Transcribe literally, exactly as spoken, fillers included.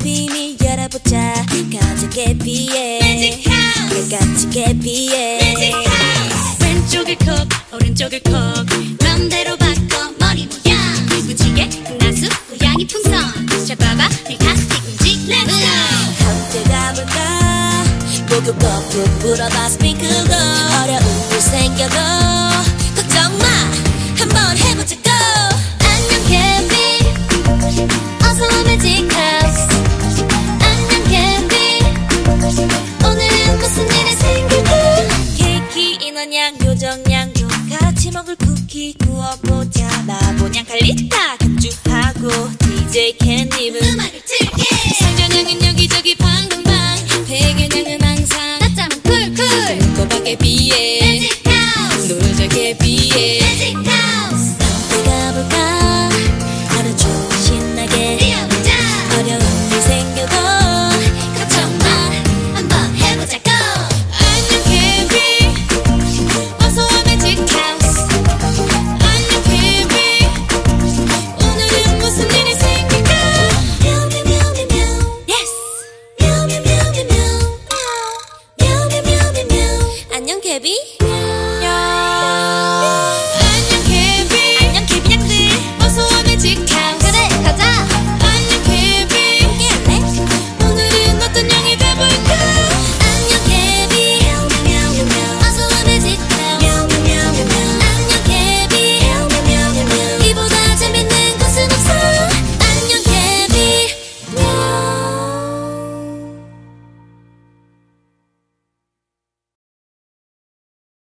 비밀 열어보자. 가족에 비해 Magic House 가치에 비해 Magic House 왼쪽을 콕 오른쪽을 콕 맘대로 바꿔 머리 모양 무지개 나수 고양이 풍선 잘 봐봐 내 카스틱 움직 Let's go 함께 가볼까. 목욕 거품 불어봐 스프링클도 어려움이 생겨도 걱정 마 한번 해보자고. 안녕 캔디 어서와 매직 하우스 안녕 캔디 오늘은 무슨 일이 생길까. 케이크 인원양 요정양도 같이 먹을 쿠키 구워보자. 마보냥 칼리타 경주하고 디제이 캔디은 음악을 틀게 상전형은 여기저기 방방방 배경양은 항상 낮잠은 쿨쿨 꼬박에 비해 매직 하우스 노적에 비해 매직 하우스 함께 가볼까. 하루 종일 신나게 뛰어보자 어려움이 생겨도 걱정 마 한번 해보자고. 안녕 케비 어서와 매직 하우스. 안녕 케비 오늘은 무슨 일이 생길까. 뮤뮤뮤뮤뮤 예스 뮤뮤뮤뮤뮤 뮤뮤뮤뮤뮤. 안녕 케비.